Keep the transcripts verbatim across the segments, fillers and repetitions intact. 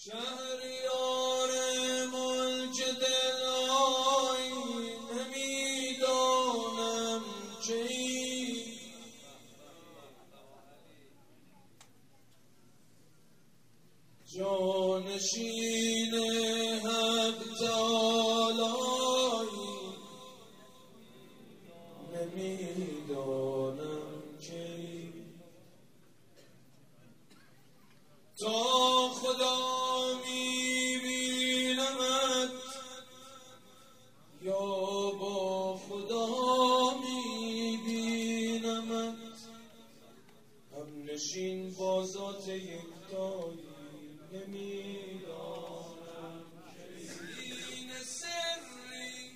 شهریار ملک دلای نمیدانم چی جانشین حق تعالی نمیدانم چی تا خدا میبینمت یا با خدا میبینمت هم نشین با ذات یکتایی نمیدانم این سری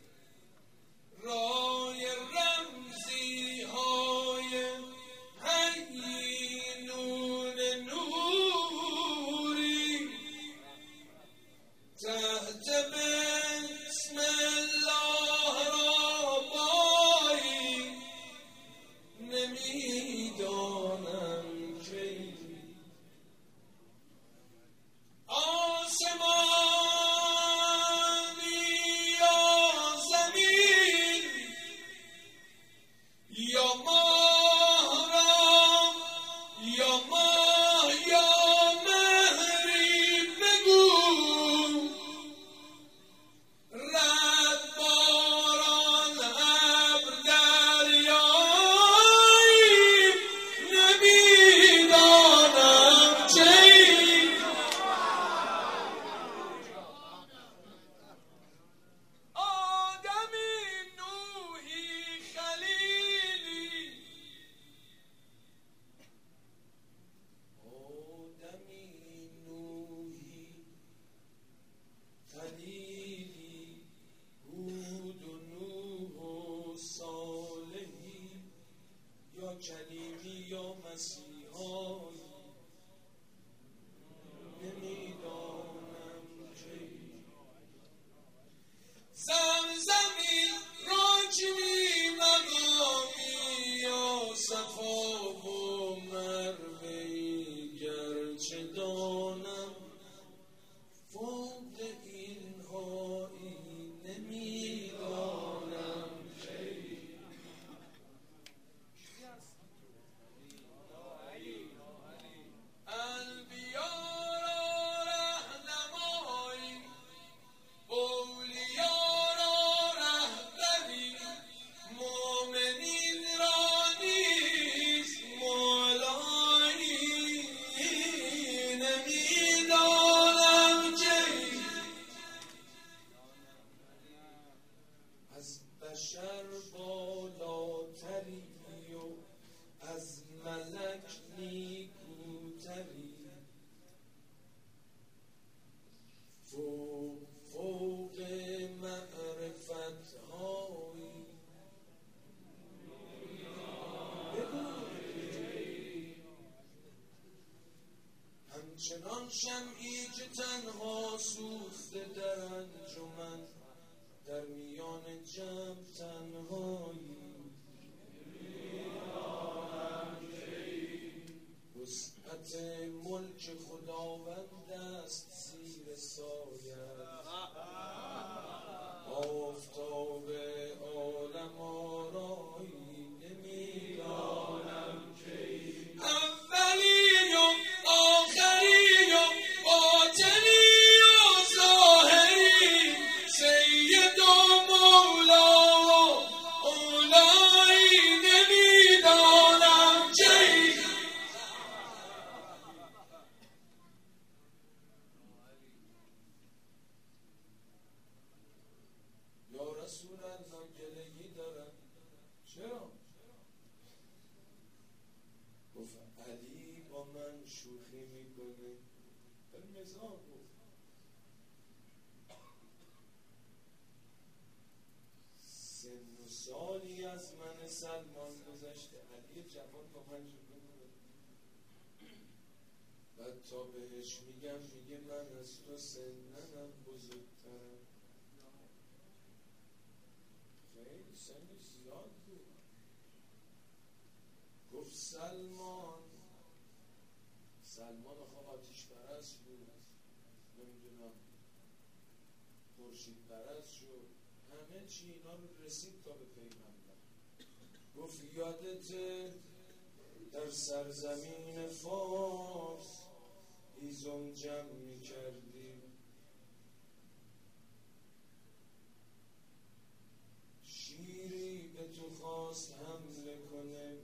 رای رمزی های حی نون نوری تحت بسم الله را بایی نمیدانم کی آسمانی یا زمین یا ماه را یا ماه یا مهری بگو رد باران ابر دریایی نمیدانم چی آدمی نوحی خلیلی آدمی نوحی خلیلی هود و نوح و صالحی یا کلیمی یا مسیحایی نمیدانم چی زمزمی راجمی مقامی یا صفا و مروی گرچه دانم فوق اینهایی نمیدانم چی انبیا را رهنمایی اولیا را رهبری مؤمنین را نیز مولایی نمیدانم چی از بشر بالاتری و از ملک نیکوتری فوق فوق معرفت هایی همچنان شمعی که تنها سوخته در انجمن در میان جمع تنهایی وسعت ملک خداوند است زیر سایه آفتاب عالم آرایی نمیدانم کی اولی و آخری و باطنی و ظاهری سید و مولا و اولایی نمیدانم کی یا رسول الله گلگی دارم چرا؟ گفت علی با من شوخی میکنه در مزاح گفت سن و سالی از من سلمان گذشته علی جوان با من شوخی میکنه بعد تا بهش میگم میگه من از تو سننم بزرگترم خیلی سنی زیاد بود گفت سلمان سلمان آخه آتیش پرست بود خورشید پرست شد، همه چی اینا رو رسید تا به پیغمبر. گفت یادت در سرزمین فارس هیزم جمع می کردی، شیری به تو خواست حمله کنه،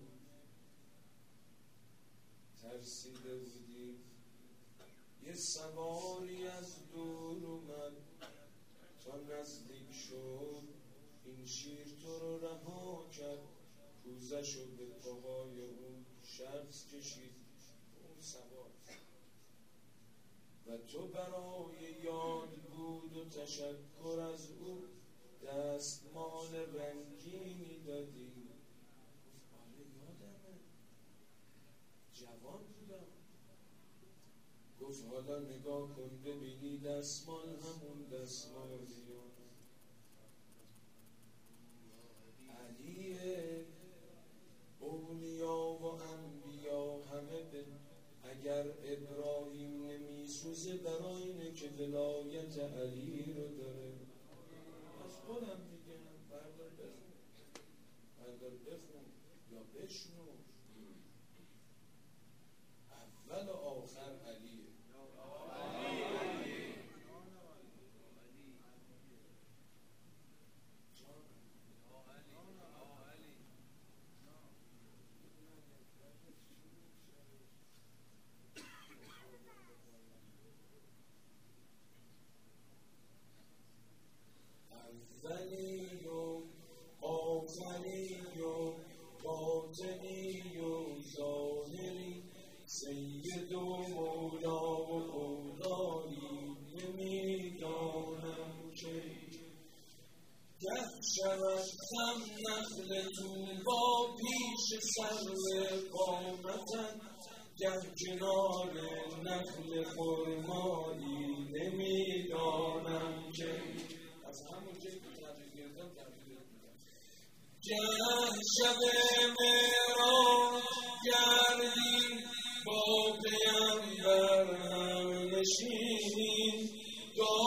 ترسیده بودی، یه سواری از دور اومد تا نزدیک شد، این شیر تو رو رها کرد، کوزشو به پاهای اون شخص کشید، اون سوار، و تو برای یاد بود و تشکر از او دستمال رنگینی دادی. گفت آره یادمه، جوان بودم. گفت حالا نگاه کن ببینی دستمال همون دستمال دیان علیه. اولیا و انبیا همه به اگر ابراهیم نمیسوزه برای اینه که ولایت علی رو داره. از خودم میگم بردار بخون، بردار بخون یا بشنو، اول و آخر علیه. اولی و آخری و باطنی و ظاهری، سید و مولا و اولایی، نمیدانم که گه شود خم نخل طوبا پیش سرو قامتن، گه کنار نخل خرمایی، نمیدانم که از همون جایی که تبریز گردم تبریز میگم. گه شب معراج گردی با پیمبر هم نشینی،